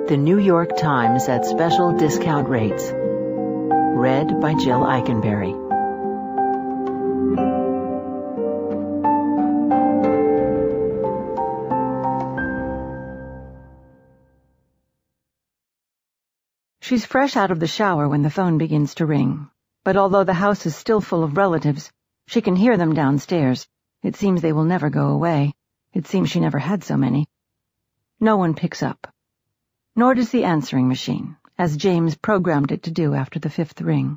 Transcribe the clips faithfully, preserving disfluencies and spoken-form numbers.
The New York Times at Special Discount Rates. Read by Jill Eikenberry. She's fresh out of the shower when the phone begins to ring. But although the house is still full of relatives, she can hear them downstairs. It seems they will never go away. It seems she never had so many. No one picks up. Nor does the answering machine, as James programmed it to do after the fifth ring.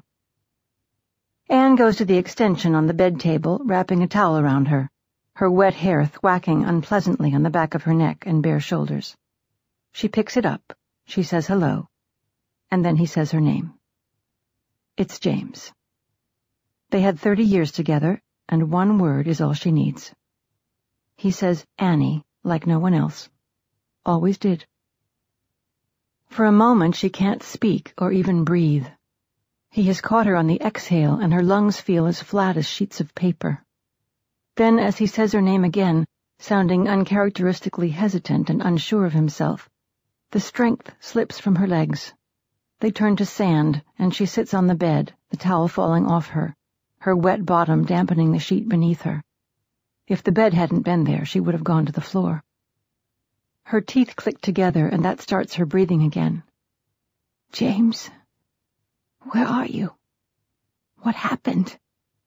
Anne goes to the extension on the bed table, wrapping a towel around her, her wet hair thwacking unpleasantly on the back of her neck and bare shoulders. She picks it up, she says hello, and then he says her name. It's James. They had thirty years together, and one word is all she needs. He says Annie like no one else. Always did. For a moment she can't speak or even breathe. He has caught her on the exhale, and her lungs feel as flat as sheets of paper. Then, as he says her name again, sounding uncharacteristically hesitant and unsure of himself, the strength slips from her legs. They turn to sand, and she sits on the bed, the towel falling off her, her wet bottom dampening the sheet beneath her. If the bed hadn't been there, she would have gone to the floor. Her teeth click together, and that starts her breathing again. James, where are you? What happened?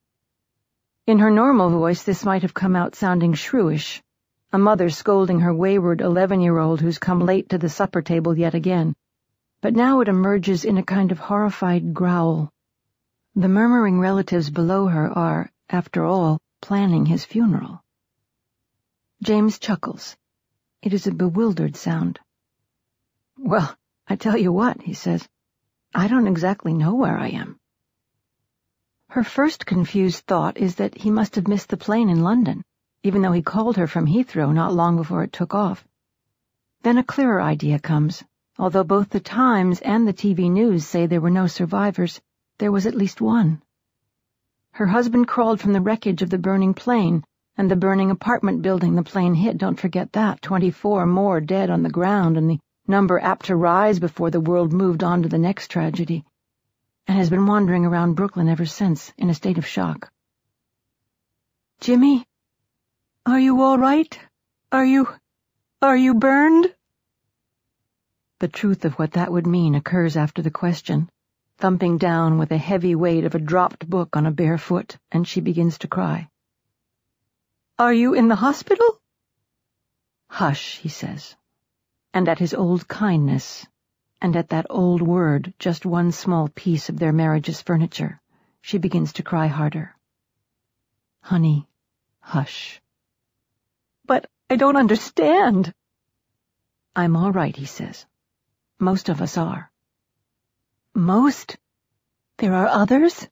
In her normal voice, this might have come out sounding shrewish, a mother scolding her wayward eleven-year-old who's come late to the supper table yet again. But now it emerges in a kind of horrified growl. The murmuring relatives below her are, after all, planning his funeral. James chuckles. It is a bewildered sound. Well, I tell you what, he says. I don't exactly know where I am. Her first confused thought is that he must have missed the plane in London, even though he called her from Heathrow not long before it took off. Then a clearer idea comes. Although both the Times and the T V news say there were no survivors, there was at least one. Her husband crawled from the wreckage of the burning plane, and the burning apartment building the plane hit, don't forget that, twenty-four more dead on the ground, and the number apt to rise before the world moved on to the next tragedy, and has been wandering around Brooklyn ever since, in a state of shock. Jimmy, are you all right? Are you... are you burned? The truth of what that would mean occurs after the question, thumping down with a heavy weight of a dropped book on a bare foot, and she begins to cry. Are you in the hospital? Hush, he says. And at his old kindness, and at that old word, just one small piece of their marriage's furniture, she begins to cry harder. Honey, hush. But I don't understand. I'm all right, he says. Most of us are. Most? There are others?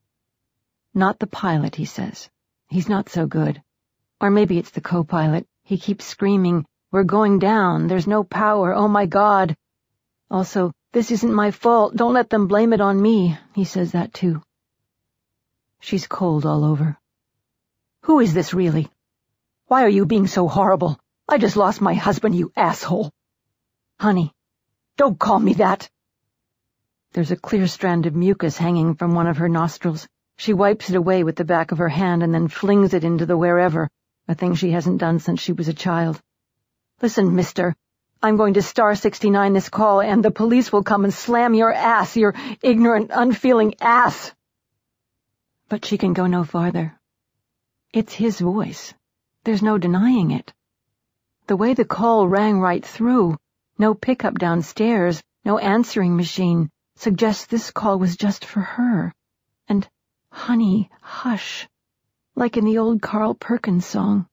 Not the pilot, he says. He's not so good. Or maybe it's the co-pilot. He keeps screaming, we're going down, there's no power, oh my God. Also, this isn't my fault, don't let them blame it on me. He says that too. She's cold all over. Who is this really? Why are you being so horrible? I just lost my husband, you asshole. Honey, don't call me that. There's a clear strand of mucus hanging from one of her nostrils. She wipes it away with the back of her hand and then flings it into the wherever, a thing she hasn't done since she was a child. Listen, mister, I'm going to star sixty-nine this call, and the police will come and slam your ass, your ignorant, unfeeling ass. But she can go no farther. It's his voice. There's no denying it. The way the call rang right through, no pickup downstairs, no answering machine, suggests this call was just for her. And, honey, hush, like in the old Carl Perkins song.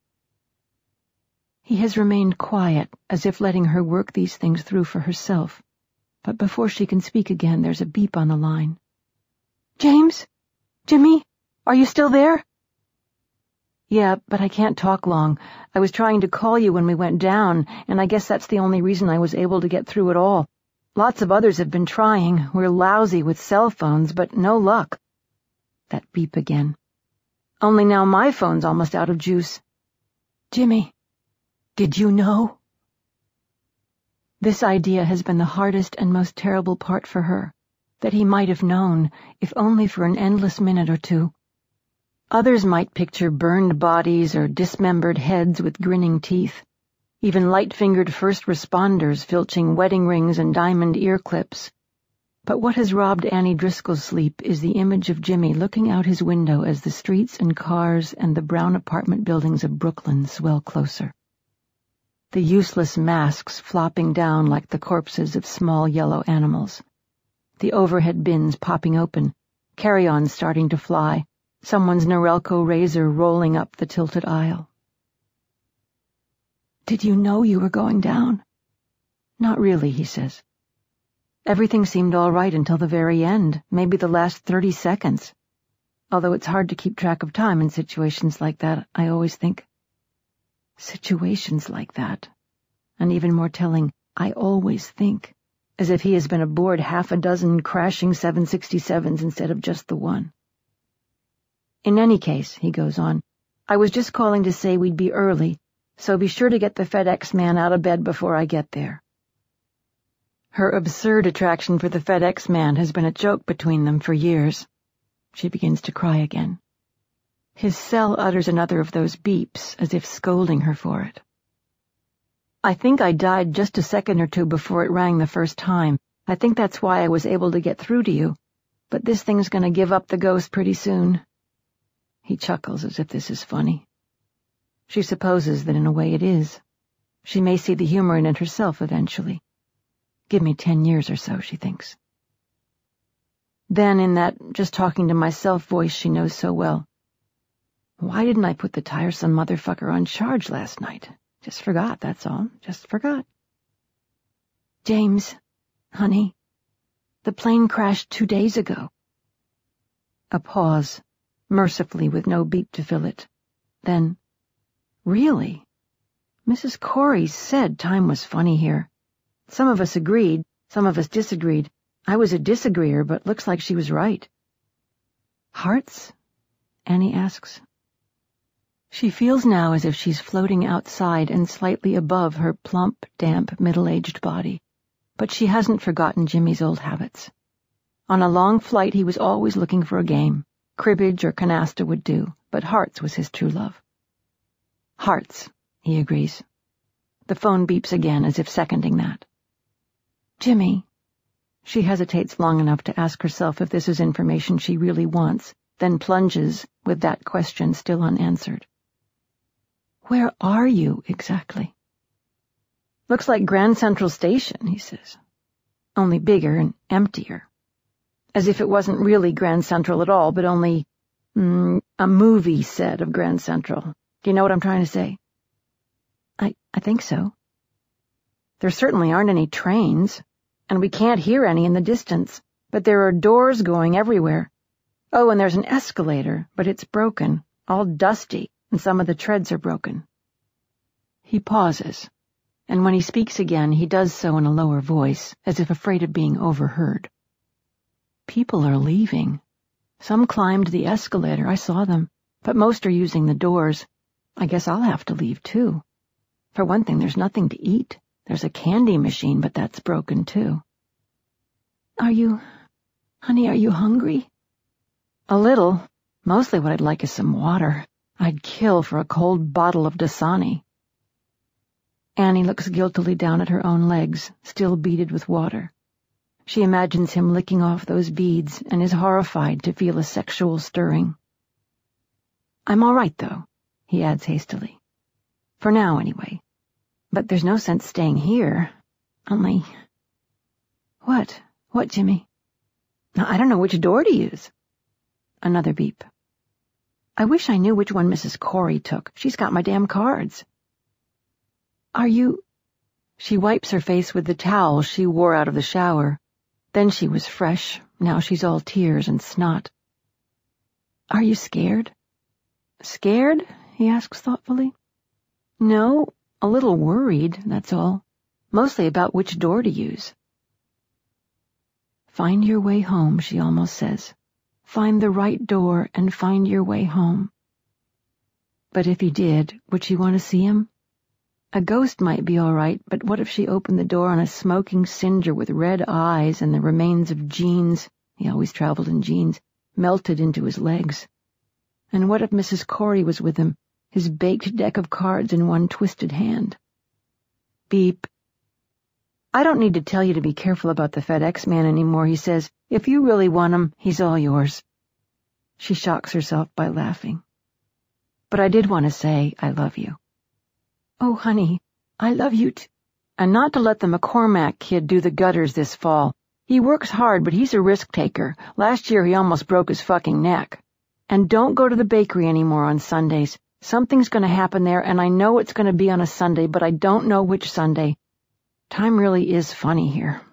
He has remained quiet, as if letting her work these things through for herself. But before she can speak again, there's a beep on the line. James? Jimmy? Are you still there? Yeah, but I can't talk long. I was trying to call you when we went down, and I guess that's the only reason I was able to get through at all. Lots of others have been trying. We're lousy with cell phones, but no luck. That beep again. Only now my phone's almost out of juice. Jimmy, did you know? This idea has been the hardest and most terrible part for her, that he might have known, if only for an endless minute or two. Others might picture burned bodies or dismembered heads with grinning teeth, even light-fingered first responders filching wedding rings and diamond ear clips. But what has robbed Annie Driscoll's sleep is the image of Jimmy looking out his window as the streets and cars and the brown apartment buildings of Brooklyn swell closer. The useless masks flopping down like the corpses of small yellow animals. The overhead bins popping open, carry-ons starting to fly, someone's Norelco razor rolling up the tilted aisle. "Did you know you were going down?" "Not really," he says. "Everything seemed all right until the very end, maybe the last thirty seconds. Although it's hard to keep track of time in situations like that, I always think." Situations like that. And even more telling, I always think, as if he has been aboard half a dozen crashing seven sixty-sevens instead of just the one. "In any case," he goes on, "I was just calling to say we'd be early, so be sure to get the FedEx man out of bed before I get there." Her absurd attraction for the FedEx man has been a joke between them for years. She begins to cry again. His cell utters another of those beeps, as if scolding her for it. "I think I died just a second or two before it rang the first time. I think that's why I was able to get through to you. But this thing's going to give up the ghost pretty soon." He chuckles as if this is funny. She supposes that in a way it is. She may see the humor in it herself eventually. Give me ten years or so, she thinks. Then in that just talking to myself voice she knows so well. "Why didn't I put the tiresome motherfucker on charge last night? Just forgot, that's all. Just forgot." "James, honey, the plane crashed two days ago." A pause, mercifully with no beep to fill it. Then, "Really? Missus Corey said time was funny here. Some of us agreed, some of us disagreed. I was a disagreeer, but looks like she was right." "Hearts?" Annie asks. She feels now as if she's floating outside and slightly above her plump, damp, middle-aged body. But she hasn't forgotten Jimmy's old habits. On a long flight he was always looking for a game. Cribbage or canasta would do, but hearts was his true love. "Hearts," he agrees. The phone beeps again as if seconding that. "Jimmy." She hesitates long enough to ask herself if this is information she really wants, then plunges, with that question still unanswered. "Where are you, exactly?" "Looks like Grand Central Station," he says. "Only bigger and emptier. As if it wasn't really Grand Central at all, but only, mm, a movie set of Grand Central. Do you know what I'm trying to say?" I, I think so." "There certainly aren't any trains, and we can't hear any in the distance, but there are doors going everywhere. Oh, and there's an escalator, but it's broken, all dusty, and some of the treads are broken." He pauses, and when he speaks again, he does so in a lower voice, as if afraid of being overheard. "People are leaving. Some climbed the escalator, I saw them, but most are using the doors. I guess I'll have to leave, too. For one thing, there's nothing to eat. There's a candy machine, but that's broken, too." "Are you... honey, are you hungry?" "A little. Mostly what I'd like is some water. I'd kill for a cold bottle of Dasani." Annie looks guiltily down at her own legs, still beaded with water. She imagines him licking off those beads and is horrified to feel a sexual stirring. "I'm all right, though," he adds hastily. "For now, anyway. But there's no sense staying here. Only—" "What? What, Jimmy?" "I don't know which door to use." Another beep. "I wish I knew which one Missus Corey took. She's got my damn cards." "Are you—" She wipes her face with the towel she wore out of the shower. Then she was fresh. Now she's all tears and snot. "Are you scared?" "Scared?" he asks thoughtfully. "No, a little worried, that's all. Mostly about which door to use." "Find your way home," she almost says. "Find the right door and find your way home." But if he did, would she want to see him? A ghost might be all right, but what if she opened the door on a smoking cinder with red eyes and the remains of jeans — he always traveled in jeans — melted into his legs? And what if Missus Corey was with him, his baked deck of cards in one twisted hand? Beep. I don't need to tell you to be careful about the FedEx man anymore, he says. If you really want him, he's all yours. She shocks herself by laughing. But I did want to say I love you. Oh, honey, I love you too. And not to let the McCormack kid do the gutters this fall. He works hard, but he's a risk taker. Last year he almost broke his fucking neck. And don't go to the bakery anymore on Sundays. Something's going to happen there, and I know it's going to be on a Sunday, but I don't know which Sunday. Time really is funny here.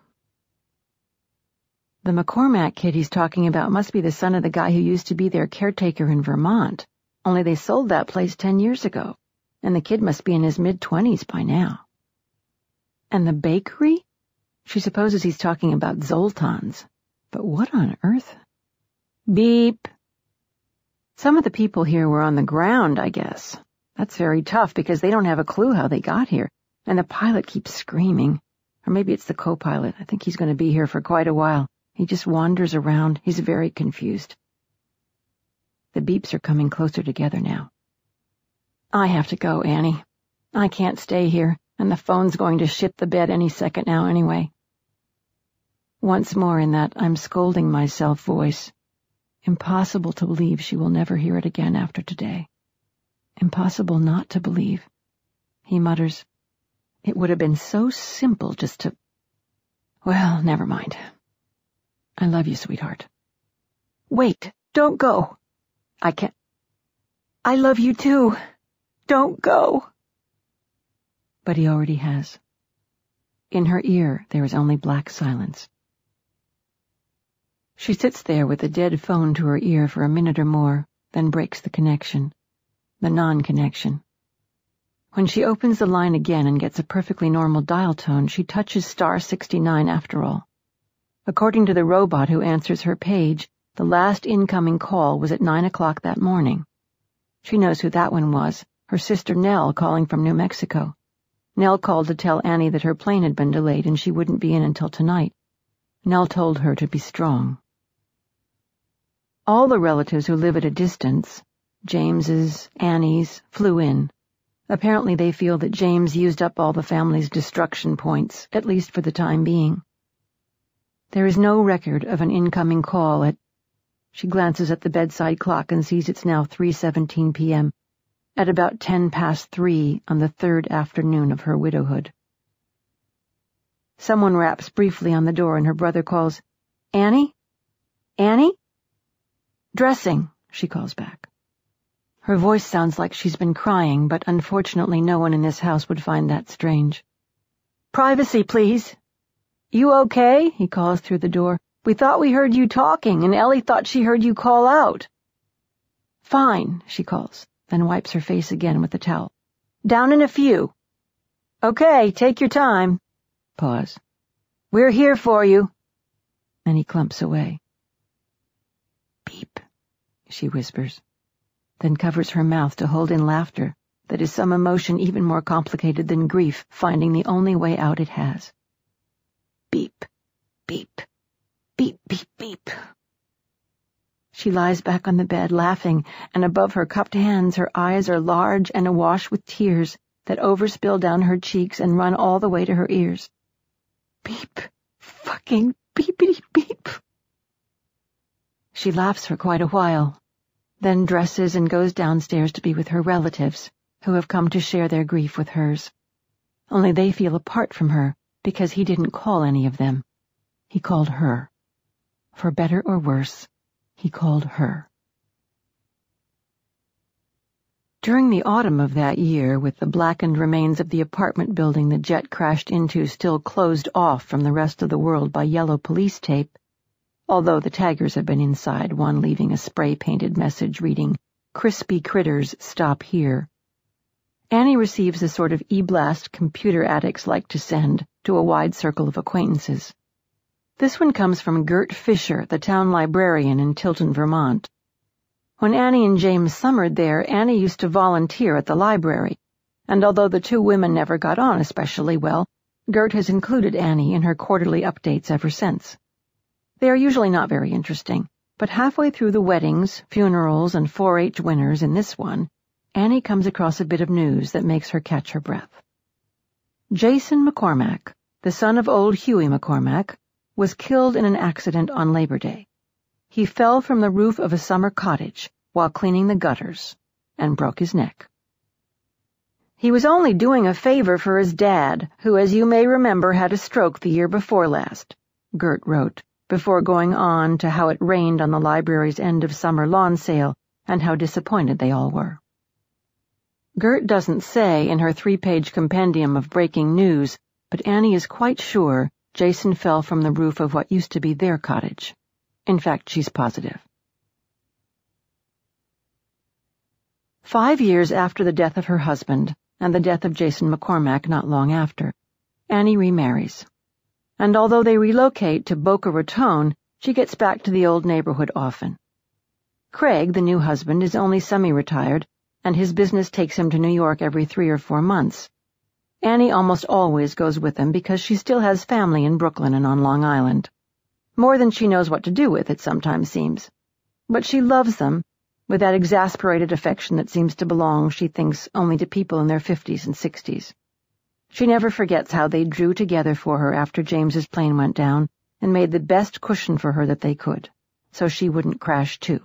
The McCormack kid he's talking about must be the son of the guy who used to be their caretaker in Vermont. Only they sold that place ten years ago, and the kid must be in his mid-twenties by now. And the bakery? She supposes he's talking about Zoltan's. But what on earth? Beep. Some of the people here were on the ground, I guess. That's very tough because they don't have a clue how they got here, and the pilot keeps screaming. Or maybe it's the co-pilot. I think he's going to be here for quite a while. He just wanders around. He's very confused. The beeps are coming closer together now. I have to go, Annie. I can't stay here, and the phone's going to shit the bed any second now anyway. Once more in that I'm scolding myself voice. Impossible to believe she will never hear it again after today. Impossible not to believe. He mutters, it would have been so simple just to... Well, never mind. I love you, sweetheart. Wait, don't go. I can't... I love you too. Don't go. But he already has. In her ear, there is only black silence. She sits there with the dead phone to her ear for a minute or more, then breaks the connection. The non-connection. When she opens the line again and gets a perfectly normal dial tone, she touches star sixty-nine after all. According to the robot who answers her page, the last incoming call was at nine o'clock that morning. She knows who that one was, her sister Nell calling from New Mexico. Nell called to tell Annie that her plane had been delayed and she wouldn't be in until tonight. Nell told her to be strong. All the relatives who live at a distance, James's, Annie's, flew in. Apparently they feel that James used up all the family's destruction points, at least for the time being. There is no record of an incoming call at... She glances at the bedside clock and sees it's now three seventeen p.m., at about ten past three on the third afternoon of her widowhood. Someone raps briefly on the door and her brother calls, Annie? Annie? Dressing, she calls back. Her voice sounds like she's been crying, but unfortunately no one in this house would find that strange. Privacy, please. You okay? He calls through the door. We thought we heard you talking, and Ellie thought she heard you call out. Fine, she calls, then wipes her face again with the towel. Down in a few. Okay, take your time. Pause. We're here for you. And he clumps away. Beep, she whispers, then covers her mouth to hold in laughter that is some emotion even more complicated than grief finding the only way out it has. Beep, beep, beep, beep, beep. She lies back on the bed, laughing, and above her cupped hands her eyes are large and awash with tears that overspill down her cheeks and run all the way to her ears. Beep, fucking beepity beep. She laughs for quite a while, then dresses and goes downstairs to be with her relatives, who have come to share their grief with hers. Only they feel apart from her, because he didn't call any of them. He called her. For better or worse, he called her. During the autumn of that year, with the blackened remains of the apartment building the jet crashed into still closed off from the rest of the world by yellow police tape, although the taggers have been inside, one leaving a spray-painted message reading, Crispy Critters, Stop Here, Annie receives the sort of e-blast computer addicts like to send to a wide circle of acquaintances. This one comes from Gert Fisher, the town librarian in Tilton, Vermont. When Annie and James summered there, Annie used to volunteer at the library, and although the two women never got on especially well, Gert has included Annie in her quarterly updates ever since. They are usually not very interesting, but halfway through the weddings, funerals, and four H winners in this one, Annie comes across a bit of news that makes her catch her breath. Jason McCormack, the son of old Huey McCormack, was killed in an accident on Labor Day. He fell from the roof of a summer cottage while cleaning the gutters and broke his neck. He was only doing a favor for his dad, who, as you may remember, had a stroke the year before last, Gert wrote, before going on to how it rained on the library's end-of-summer lawn sale and how disappointed they all were. Gert doesn't say in her three-page compendium of breaking news, but Annie is quite sure Jason fell from the roof of what used to be their cottage. In fact, she's positive. Five years after the death of her husband, and the death of Jason McCormack not long after, Annie remarries. And although they relocate to Boca Raton, she gets back to the old neighborhood often. Craig, the new husband, is only semi-retired, and his business takes him to New York every three or four months. Annie almost always goes with him because she still has family in Brooklyn and on Long Island. More than she knows what to do with, it sometimes seems. But she loves them, with that exasperated affection that seems to belong, she thinks, only to people in their fifties and sixties. She never forgets how they drew together for her after James's plane went down and made the best cushion for her that they could, so she wouldn't crash too.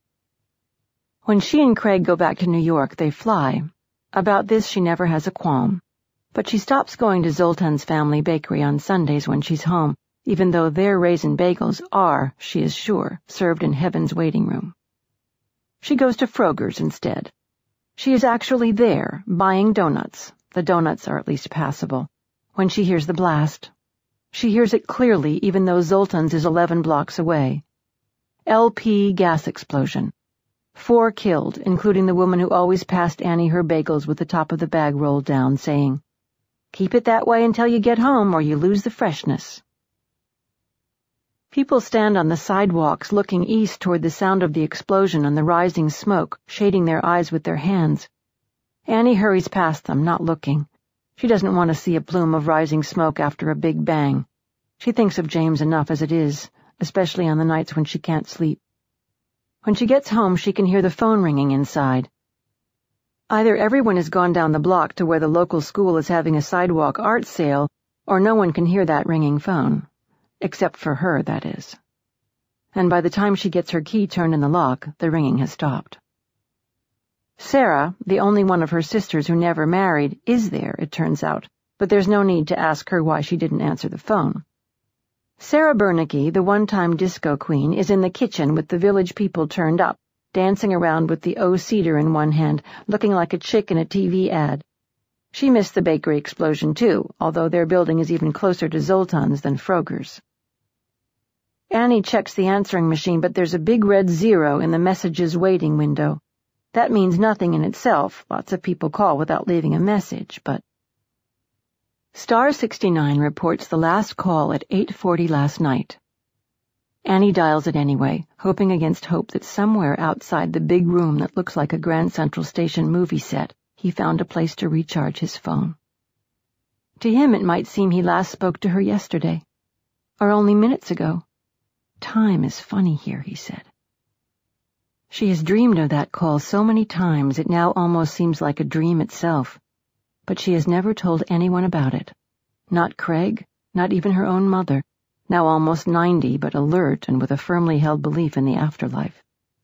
When she and Craig go back to New York, they fly. About this she never has a qualm. But she stops going to Zoltan's family bakery on Sundays when she's home, even though their raisin bagels are, she is sure, served in Heaven's waiting room. She goes to Froger's instead. She is actually there, buying donuts. The donuts are at least passable. When she hears the blast. She hears it clearly, even though Zoltan's is eleven blocks away. L P gas explosion. Four killed, including the woman who always passed Annie her bagels with the top of the bag rolled down, saying, "Keep it that way until you get home, or you lose the freshness." People stand on the sidewalks looking east toward the sound of the explosion and the rising smoke, shading their eyes with their hands. Annie hurries past them, not looking. She doesn't want to see a plume of rising smoke after a big bang. She thinks of James enough as it is, especially on the nights when she can't sleep. When she gets home, she can hear the phone ringing inside. Either everyone has gone down the block to where the local school is having a sidewalk art sale, or no one can hear that ringing phone. Except for her, that is. And by the time she gets her key turned in the lock, the ringing has stopped. Sarah, the only one of her sisters who never married, is there, it turns out, but there's no need to ask her why she didn't answer the phone. Sarah Bernicki, the one-time disco queen, is in the kitchen with the village people turned up, dancing around with the O cedar in one hand, looking like a chick in a T V ad. She missed the bakery explosion, too, although their building is even closer to Zoltan's than Froger's. Annie checks the answering machine, but there's a big red zero in the messages waiting window. That means nothing in itself. Lots of people call without leaving a message, but... Star sixty-nine reports the last call at eight forty last night. Annie dials it anyway, hoping against hope that somewhere outside the big room that looks like a Grand Central Station movie set, he found a place to recharge his phone. To him it might seem he last spoke to her yesterday, or only minutes ago. Time is funny here, he said. She has dreamed of that call so many times it now almost seems like a dream itself, but she has never told anyone about it. Not Craig, not even her own mother, now almost ninety but alert and with a firmly held belief in the afterlife.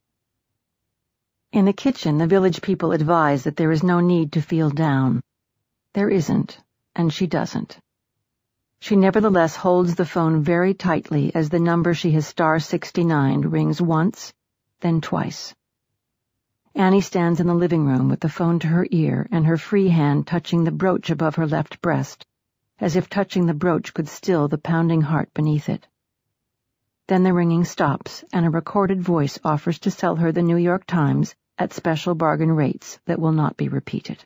In the kitchen, the village people advise that there is no need to feel down. There isn't, and she doesn't. She nevertheless holds the phone very tightly as the number she has star sixty-nine rings once, then twice. Annie stands in the living room with the phone to her ear and her free hand touching the brooch above her left breast, as if touching the brooch could still the pounding heart beneath it. Then the ringing stops, and a recorded voice offers to sell her the New York Times at special bargain rates that will not be repeated.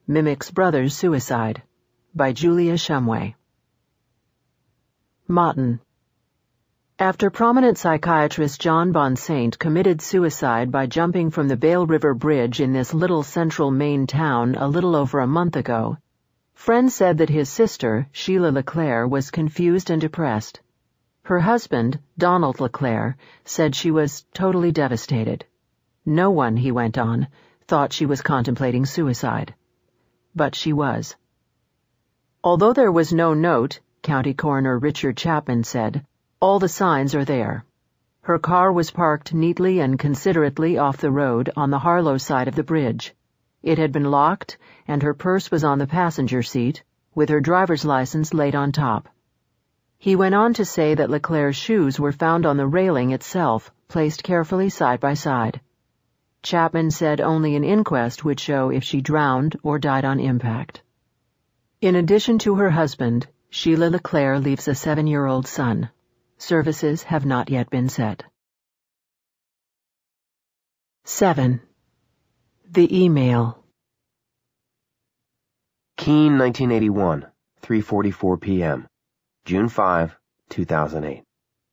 Mimic's Brother's Suicide by Julia Shumway. Motton. After prominent psychiatrist John Bonsaint committed suicide by jumping from the Bale River Bridge in this little central Maine town a little over a month ago, friends said that his sister, Sheila LeClaire, was confused and depressed. Her husband, Donald LeClaire, said she was totally devastated. No one, he went on, thought she was contemplating suicide. But she was. Although there was no note, County Coroner Richard Chapman said, all the signs are there. Her car was parked neatly and considerately off the road on the Harlow side of the bridge. It had been locked, and her purse was on the passenger seat, with her driver's license laid on top. He went on to say that LeClaire's shoes were found on the railing itself, placed carefully side by side. Chapman said only an inquest would show if she drowned or died on impact. In addition to her husband, Sheila LeClaire leaves a seven-year-old son. Services have not yet been set. seven. The Email. Keene, nineteen eighty-one, three forty-four p m June fifth, two thousand eight.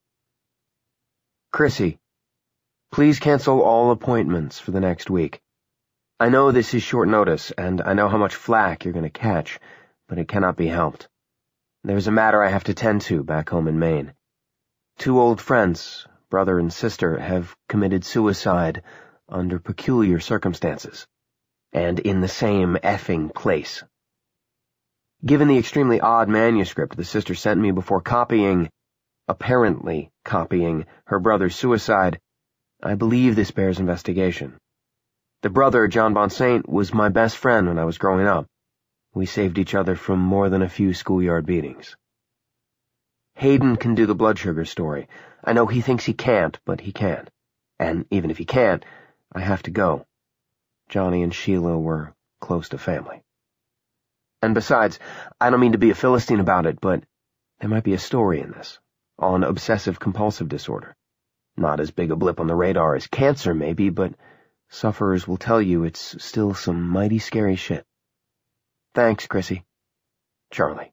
Chrissy, please cancel all appointments for the next week. I know this is short notice, and I know how much flack you're going to catch, but it cannot be helped. There's a matter I have to tend to back home in Maine. Two old friends, brother and sister, have committed suicide under peculiar circumstances, and in the same effing place. Given the extremely odd manuscript the sister sent me before copying, apparently copying, her brother's suicide, I believe this bears investigation. The brother, John Bonsaint, was my best friend when I was growing up. We saved each other from more than a few schoolyard beatings. Hayden can do the blood sugar story. I know he thinks he can't, but he can. And even if he can't, I have to go. Johnny and Sheila were close to family. And besides, I don't mean to be a Philistine about it, but there might be a story in this, on obsessive-compulsive disorder. Not as big a blip on the radar as cancer, maybe, but sufferers will tell you it's still some mighty scary shit. Thanks, Chrissy. Charlie.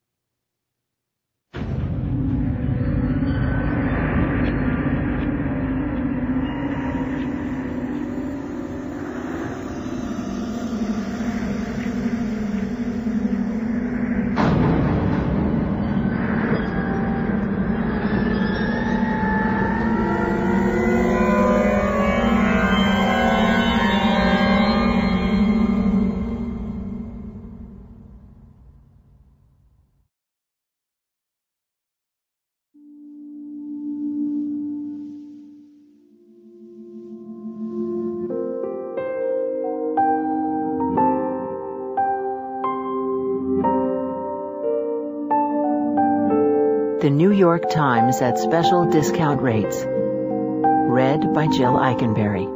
The New York Times at Special Discount Rates. Read by Jill Eikenberry.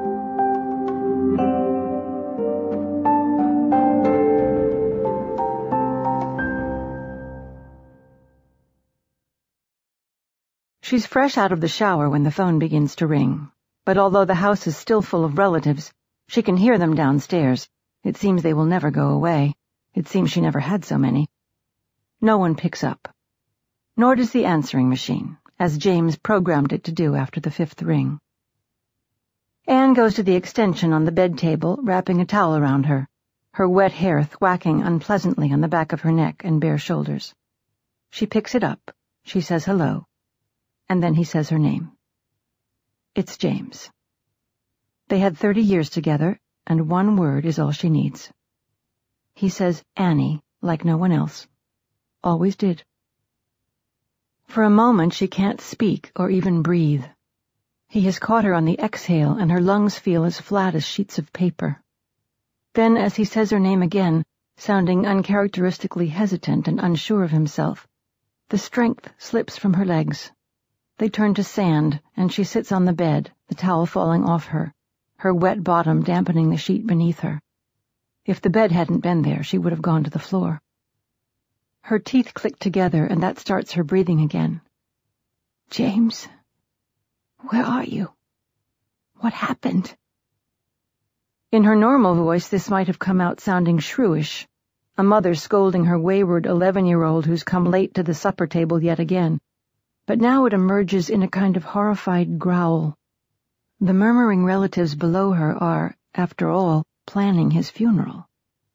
She's fresh out of the shower when the phone begins to ring. But although the house is still full of relatives, she can hear them downstairs. It seems they will never go away. It seems she never had so many. No one picks up. Nor does the answering machine, as James programmed it to do after the fifth ring. Anne goes to the extension on the bed table, wrapping a towel around her, her wet hair thwacking unpleasantly on the back of her neck and bare shoulders. She picks it up, she says hello, and then he says her name. It's James. They had thirty years together, and one word is all she needs. He says Annie like no one else. Always did. For a moment she can't speak or even breathe. He has caught her on the exhale, and her lungs feel as flat as sheets of paper. Then, as he says her name again, sounding uncharacteristically hesitant and unsure of himself, the strength slips from her legs. They turn to sand, and she sits on the bed, the towel falling off her, her wet bottom dampening the sheet beneath her. If the bed hadn't been there, she would have gone to the floor. Her teeth click together, and that starts her breathing again. James, where are you? What happened? In her normal voice, this might have come out sounding shrewish, a mother scolding her wayward eleven-year-old who's come late to the supper table yet again. But now it emerges in a kind of horrified growl. The murmuring relatives below her are, after all, planning his funeral.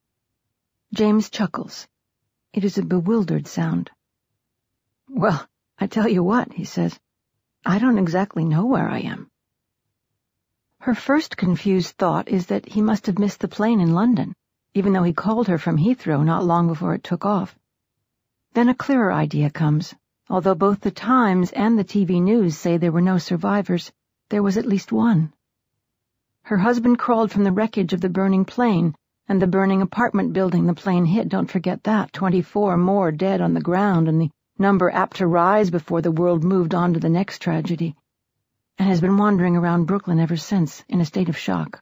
James chuckles. It is a bewildered sound. "Well, I tell you what," he says, "I don't exactly know where I am." Her first confused thought is that he must have missed the plane in London, even though he called her from Heathrow not long before it took off. Then a clearer idea comes. Although both the Times and the T V news say there were no survivors, there was at least one. Her husband crawled from the wreckage of the burning plane, and the burning apartment building the plane hit, don't forget that, twenty-four more dead on the ground, and the number apt to rise before the world moved on to the next tragedy, and has been wandering around Brooklyn ever since, in a state of shock.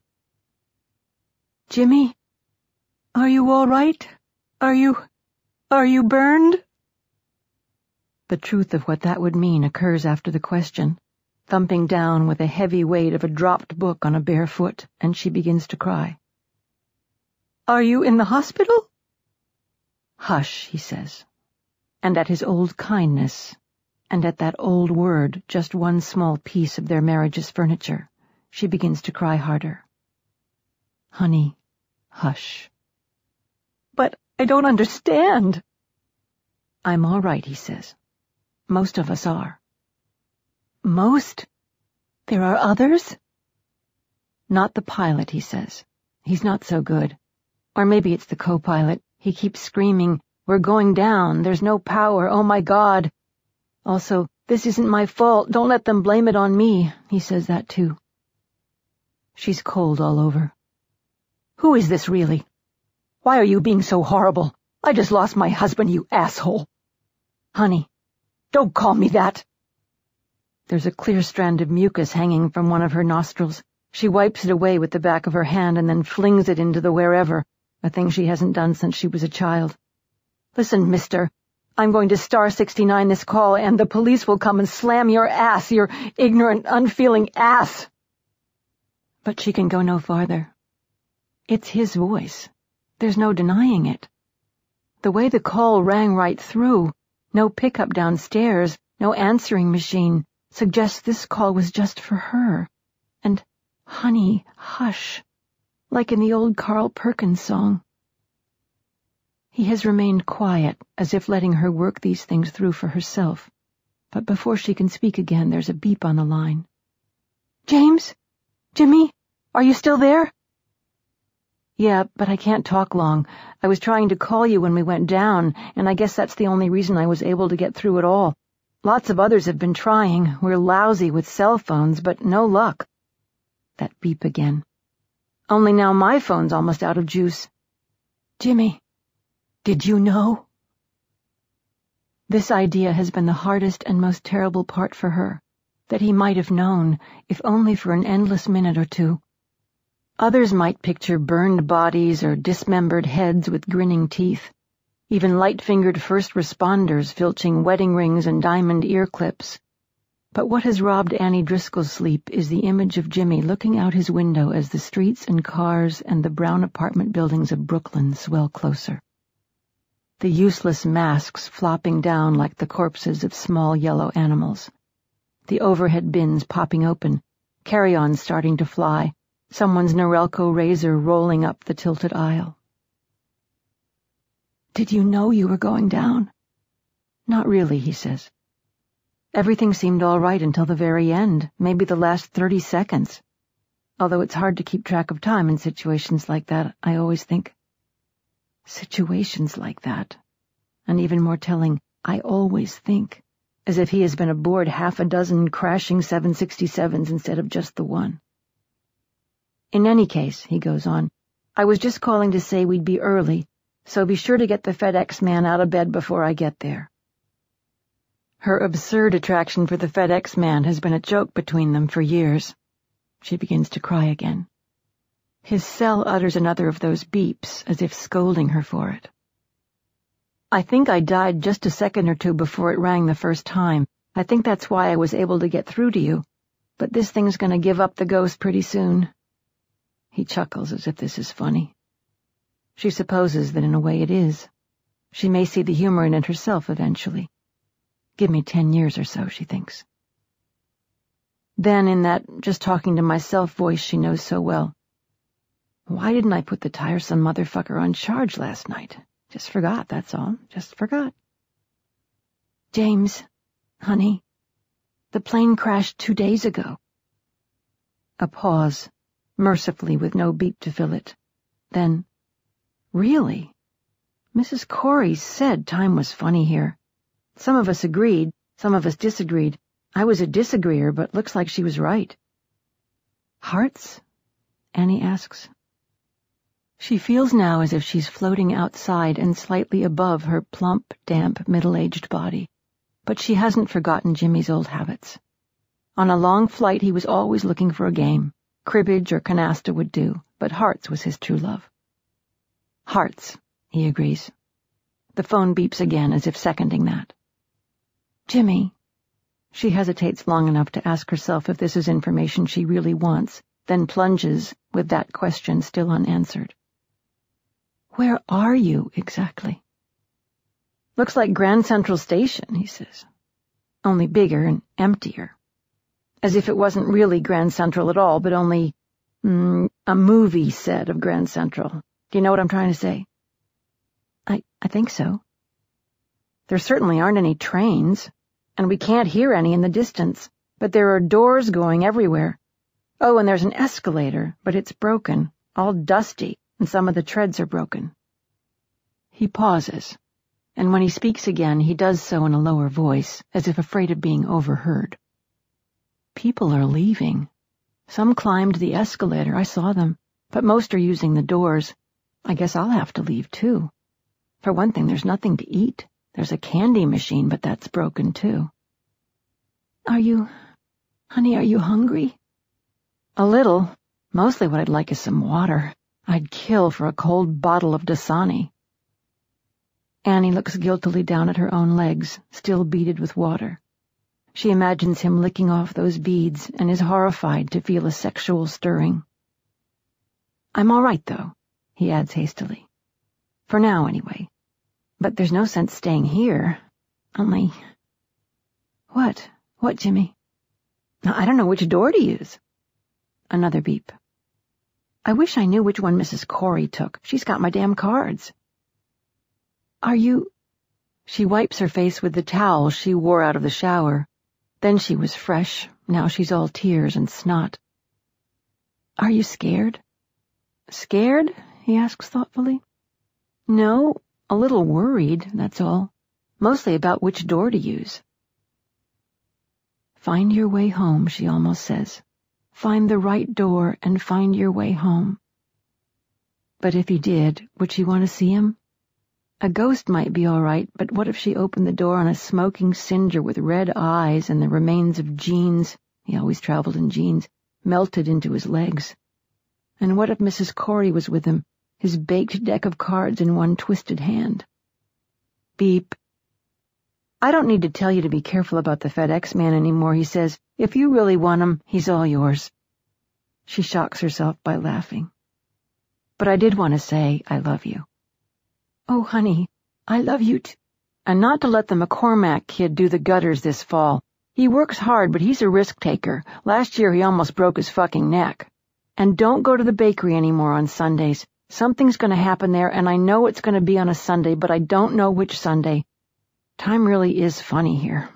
"Jimmy, are you all right? Are you... are you burned?" The truth of what that would mean occurs after the question, thumping down with a heavy weight of a dropped book on a bare foot, and she begins to cry. "Are you in the hospital?" "Hush," he says, and at his old kindness, and at that old word, just one small piece of their marriage's furniture, she begins to cry harder. "Honey, hush." "But I don't understand." "I'm all right," he says. "Most of us are." "Most? There are others?" "Not the pilot," he says. "He's not so good. Or maybe it's the co-pilot. He keeps screaming, 'We're going down. There's no power. Oh, my God.' Also, 'This isn't my fault. Don't let them blame it on me.' He says that, too." She's cold all over. "Who is this, really? Why are you being so horrible? I just lost my husband, you asshole." "Honey, don't call me that." There's a clear strand of mucus hanging from one of her nostrils. She wipes it away with the back of her hand and then flings it into the wherever, a thing she hasn't done since she was a child. "Listen, mister, I'm going to star sixty-nine this call, and the police will come and slam your ass, your ignorant, unfeeling ass." But she can go no farther. It's his voice. There's no denying it. The way the call rang right through, no pickup downstairs, no answering machine, suggests this call was just for her. And, "Honey, hush," like in the old Carl Perkins song. He has remained quiet, as if letting her work these things through for herself. But before she can speak again, there's a beep on the line. "James? Jimmy? Are you still there?" "Yeah, but I can't talk long. I was trying to call you when we went down, and I guess that's the only reason I was able to get through at all. Lots of others have been trying. We're lousy with cell phones, but no luck." That beep again. "Only now my phone's almost out of juice." "Jimmy, did you know?" This idea has been the hardest and most terrible part for her, that he might have known, if only for an endless minute or two. Others might picture burned bodies or dismembered heads with grinning teeth, even light-fingered first responders filching wedding rings and diamond ear clips. But what has robbed Annie Driscoll's sleep is the image of Jimmy looking out his window as the streets and cars and the brown apartment buildings of Brooklyn swell closer. The useless masks flopping down like the corpses of small yellow animals. The overhead bins popping open, carry-ons starting to fly, someone's Norelco razor rolling up the tilted aisle. "Did you know you were going down?" "Not really," he says. "Everything seemed all right until the very end, maybe the last thirty seconds. Although it's hard to keep track of time in situations like that, I always think. Situations like that. And even more telling, I always think, as if he has been aboard half a dozen crashing seven sixty-sevens instead of just the one. In any case," he goes on, "I was just calling to say we'd be early, so be sure to get the FedEx man out of bed before I get there." Her absurd attraction for the FedEx man has been a joke between them for years. She begins to cry again. His cell utters another of those beeps, as if scolding her for it. "I think I died just a second or two before it rang the first time. I think that's why I was able to get through to you. But this thing's going to give up the ghost pretty soon." He chuckles as if this is funny. She supposes that in a way it is. She may see the humor in it herself eventually. Give me ten years or so, she thinks. Then in that just talking to myself voice she knows so well, why didn't I put the tiresome motherfucker on charge last night? Just forgot, that's all. Just forgot. James, honey, the plane crashed two days ago. A pause, mercifully with no beep to fill it. Then, really? Missus Corey said time was funny here. Some of us agreed, some of us disagreed. I was a disagreeer, but looks like she was right. Hearts? Annie asks. She feels now as if she's floating outside and slightly above her plump, damp, middle-aged body. But she hasn't forgotten Jimmy's old habits. On a long flight he was always looking for a game. Cribbage or canasta would do, but hearts was his true love. Hearts, he agrees. The phone beeps again as if seconding that. Jimmy. She hesitates long enough to ask herself if this is information she really wants, then plunges with that question still unanswered. Where are you exactly? Looks like Grand Central Station, he says. Only bigger and emptier. As if it wasn't really Grand Central at all, but only mm, a movie set of Grand Central. Do you know what I'm trying to say? I, I think so. There certainly aren't any trains, and we can't hear any in the distance, but there are doors going everywhere. Oh, and there's an escalator, but it's broken, all dusty, and some of the treads are broken. He pauses, and when he speaks again, he does so in a lower voice, as if afraid of being overheard. People are leaving. Some climbed the escalator, I saw them, but most are using the doors. I guess I'll have to leave, too. For one thing, there's nothing to eat. There's a candy machine, but that's broken, too. Are you... honey, are you hungry? A little. Mostly what I'd like is some water. I'd kill for a cold bottle of Dasani. Annie looks guiltily down at her own legs, still beaded with water. She imagines him licking off those beads and is horrified to feel a sexual stirring. I'm all right, though, he adds hastily. For now, anyway. But there's no sense staying here. Only... What? What, Jimmy? I don't know which door to use. Another beep. I wish I knew which one Missus Corey took. She's got my damn cards. Are you... She wipes her face with the towel she wore out of the shower. Then she was fresh. Now she's all tears and snot. Are you scared? Scared? He asks thoughtfully. No, a little worried, that's all. Mostly about which door to use. Find your way home, she almost says. Find the right door and find your way home. But if he did, would she want to see him? A ghost might be all right, but what if she opened the door on a smoking cinder with red eyes and the remains of jeans, he always traveled in jeans, melted into his legs? And what if Missus Corey was with him, his baked deck of cards in one twisted hand? Beep. I don't need to tell you to be careful about the FedEx man anymore, he says. If you really want him, he's all yours. She shocks herself by laughing. But I did want to say I love you. Oh, honey, I love you too. And not to let the McCormack kid do the gutters this fall. He works hard, but he's a risk-taker. Last year he almost broke his fucking neck. And don't go to the bakery anymore on Sundays. Something's going to happen there, and I know it's going to be on a Sunday, but I don't know which Sunday. Time really is funny here.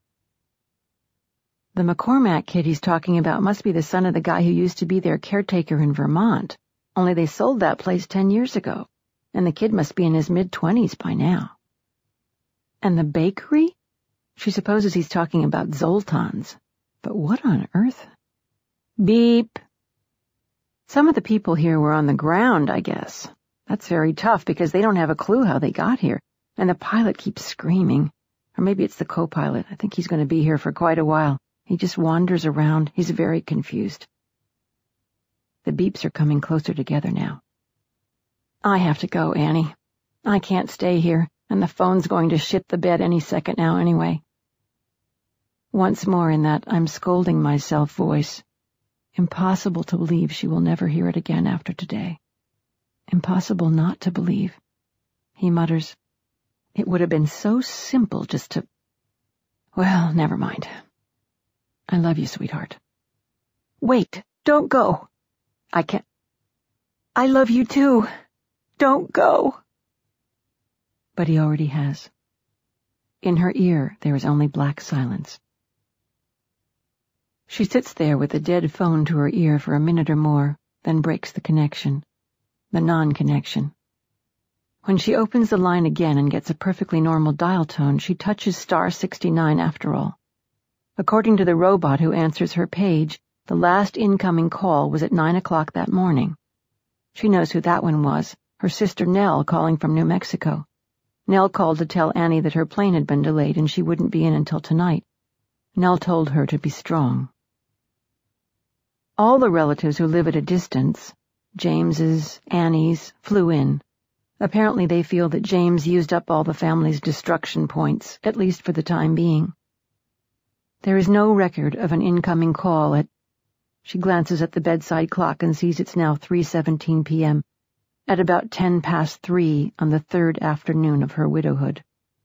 The McCormack kid he's talking about must be the son of the guy who used to be their caretaker in Vermont. Only they sold that place ten years ago. And the kid must be in his mid-twenties by now. And the bakery? She supposes he's talking about Zoltan's. But what on earth? Beep. Some of the people here were on the ground, I guess. That's very tough because they don't have a clue how they got here. And the pilot keeps screaming. Or maybe it's the co-pilot. I think he's going to be here for quite a while. He just wanders around. He's very confused. The beeps are coming closer together now. I have to go, Annie. I can't stay here, and the phone's going to shit the bed any second now anyway. Once more in that I'm scolding myself voice. Impossible to believe she will never hear it again after today. Impossible not to believe. He mutters, "It would have been so simple just to... Well, never mind. I love you, sweetheart." "Wait, don't go." "I can't. I love you too. Don't go." But he already has. In her ear, there is only black silence. She sits there with the dead phone to her ear for a minute or more, then breaks the connection. The non-connection. When she opens the line again and gets a perfectly normal dial tone, she touches star sixty-nine after all. According to the robot who answers her page, the last incoming call was at nine o'clock that morning. She knows who that one was, her sister Nell calling from New Mexico. Nell called to tell Annie that her plane had been delayed and she wouldn't be in until tonight. Nell told her to be strong. All the relatives who live at a distance, James's, Annie's, flew in. Apparently they feel that James used up all the family's destruction points, at least for the time being. There is no record of an incoming call at... She glances at the bedside clock and sees it's now three seventeen p.m., at about ten past three on the third afternoon of her widowhood.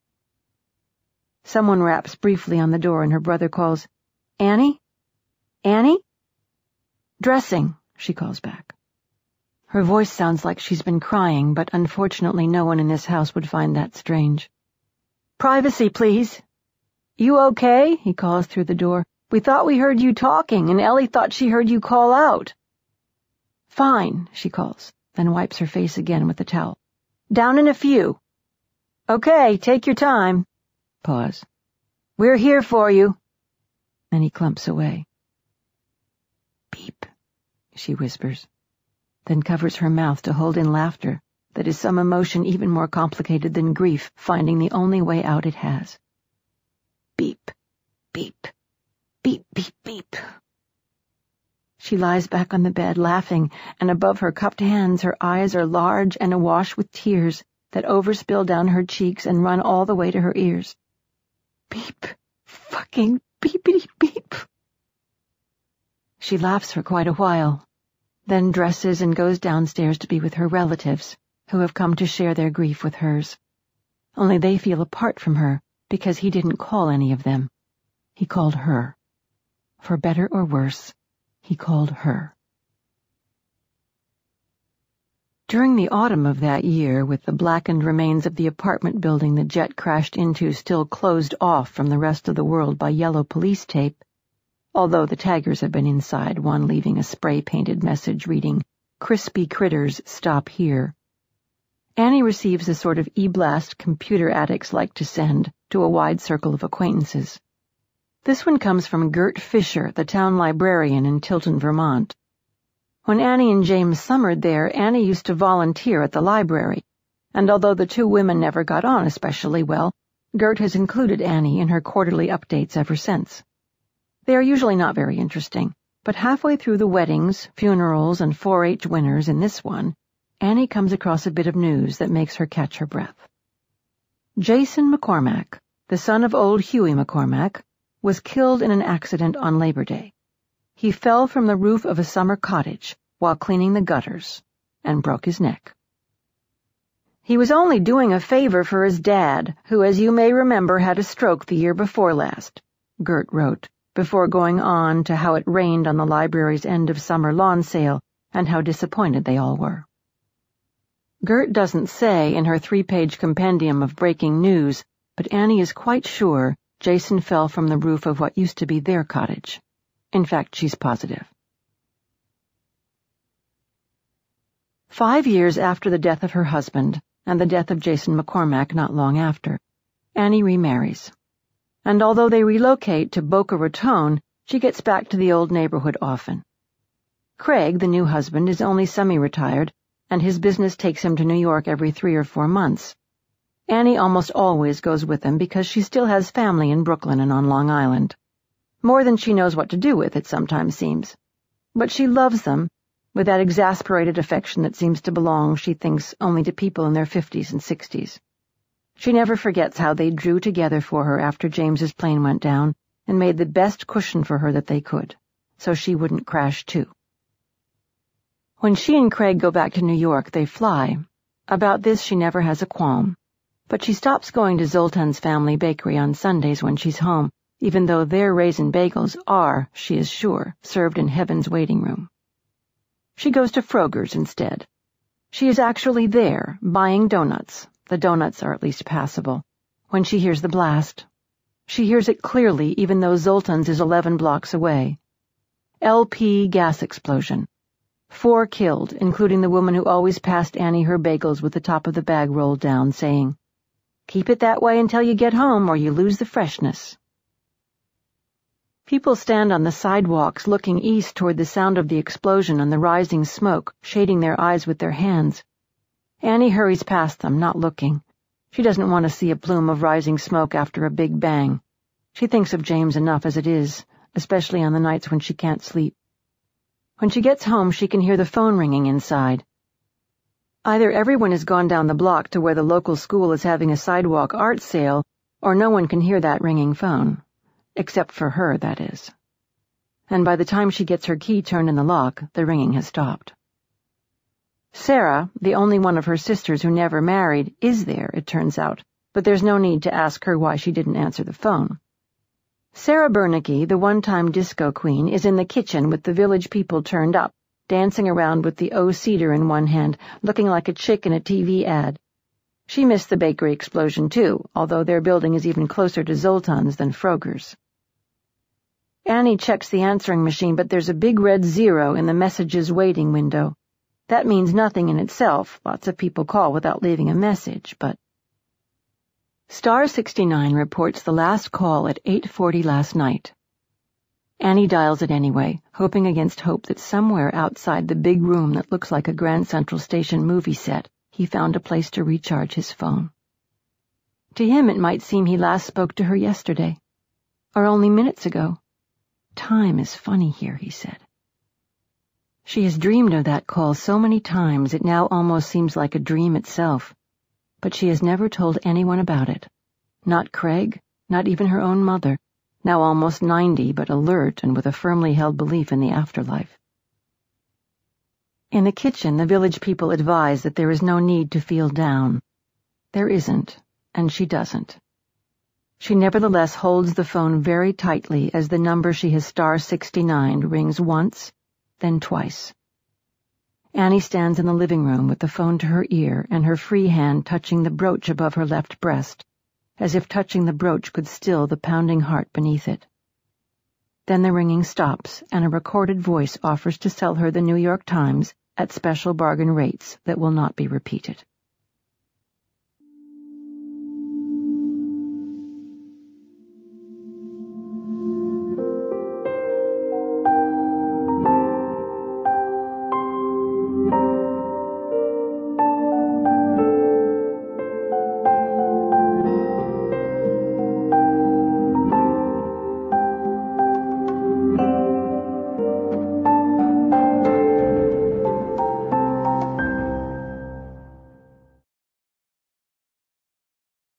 Someone raps briefly on the door and her brother calls, "Annie? Annie?" "Dressing," she calls back. Her voice sounds like she's been crying, but unfortunately no one in this house would find that strange. "Privacy, please." "You okay?" he calls through the door. "We thought we heard you talking, and Ellie thought she heard you call out." "Fine," she calls, then wipes her face again with the towel. "Down in a few." "Okay, take your time." Pause. "We're here for you." Then he clumps away. "Beep," she whispers, then covers her mouth to hold in laughter that is some emotion even more complicated than grief finding the only way out it has. Beep, beep, beep, beep, beep. She lies back on the bed laughing, and above her cupped hands her eyes are large and awash with tears that overspill down her cheeks and run all the way to her ears. Beep, fucking beepity beep. She laughs for quite a while, then dresses and goes downstairs to be with her relatives, who have come to share their grief with hers. Only they feel apart from her, because he didn't call any of them. He called her. For better or worse, he called her. During the autumn of that year, with the blackened remains of the apartment building the jet crashed into still closed off from the rest of the world by yellow police tape, although the taggers have been inside, one leaving a spray-painted message reading, "Crispy critters, stop here," Annie receives the sort of e-blast computer addicts like to send to a wide circle of acquaintances. This one comes from Gert Fisher, the town librarian in Tilton, Vermont. When Annie and James summered there, Annie used to volunteer at the library, and although the two women never got on especially well, Gert has included Annie in her quarterly updates ever since. They are usually not very interesting, but halfway through the weddings, funerals, and four H winners in this one, Annie comes across a bit of news that makes her catch her breath. Jason McCormack, the son of old Huey McCormack, was killed in an accident on Labor Day. He fell from the roof of a summer cottage while cleaning the gutters and broke his neck. He was only doing a favor for his dad, who, as you may remember, had a stroke the year before last, Gert wrote, before going on to how it rained on the library's end of summer lawn sale and how disappointed they all were. Gert doesn't say in her three-page compendium of breaking news, but Annie is quite sure Jason fell from the roof of what used to be their cottage. In fact, she's positive. Five years after the death of her husband, and the death of Jason McCormack not long after, Annie remarries. And although they relocate to Boca Raton, she gets back to the old neighborhood often. Craig, the new husband, is only semi-retired, and his business takes him to New York every three or four months. Annie almost always goes with him because she still has family in Brooklyn and on Long Island. More than she knows what to do with, it sometimes seems. But she loves them, with that exasperated affection that seems to belong, she thinks, only to people in their fifties and sixties. She never forgets how they drew together for her after James's plane went down and made the best cushion for her that they could. so she wouldn't crash too. When she and Craig go back to New York, they fly. About this she never has a qualm. But she stops going to Zoltan's family bakery on Sundays when she's home, even though their raisin bagels are, she is sure, served in heaven's waiting room. She goes to Froger's instead. She is actually there, buying donuts. The donuts are at least passable. When she hears the blast. She hears it clearly, even though Zoltan's is eleven blocks away. L P gas explosion. Four killed, including the woman who always passed Annie her bagels with the top of the bag rolled down, saying, "Keep it that way until you get home, or you lose the freshness." People stand on the sidewalks looking east toward the sound of the explosion and the rising smoke, shading their eyes with their hands. Annie hurries past them, not looking. She doesn't want to see a plume of rising smoke after a big bang. She thinks of James enough as it is, especially on the nights when she can't sleep. When she gets home, she can hear the phone ringing inside. Either everyone has gone down the block to where the local school is having a sidewalk art sale, or no one can hear that ringing phone. Except for her, that is. And by the time she gets her key turned in the lock, the ringing has stopped. Sarah, the only one of her sisters who never married, is there, it turns out, but there's no need to ask her why she didn't answer the phone. Sarah Bernicke, the one-time disco queen, is in the kitchen with the village people turned up, dancing around with the O cedar in one hand, looking like a chick in a T V ad. She missed the bakery explosion, too, although their building is even closer to Zoltan's than Froger's. Annie checks the answering machine, but there's a big red zero in the messages waiting window. That means nothing in itself. Lots of people call without leaving a message, but... Star sixty-nine reports the last call at eight forty last night. Annie dials it anyway, hoping against hope that somewhere outside the big room that looks like a Grand Central Station movie set, he found a place to recharge his phone. To him it might seem he last spoke to her yesterday, or only minutes ago. Time is funny here, he said. She has dreamed of that call so many times it now almost seems like a dream itself, but she has never told anyone about it. Not Craig, not even her own mother, now almost ninety but alert and with a firmly held belief in the afterlife. In the kitchen, the village people advise that there is no need to feel down. There isn't, and she doesn't. She nevertheless holds the phone very tightly as the number she has star sixty-nine rings once, then twice. Annie stands in the living room with the phone to her ear and her free hand touching the brooch above her left breast, as if touching the brooch could still the pounding heart beneath it. Then the ringing stops, and a recorded voice offers to sell her the New York Times at special bargain rates that will not be repeated.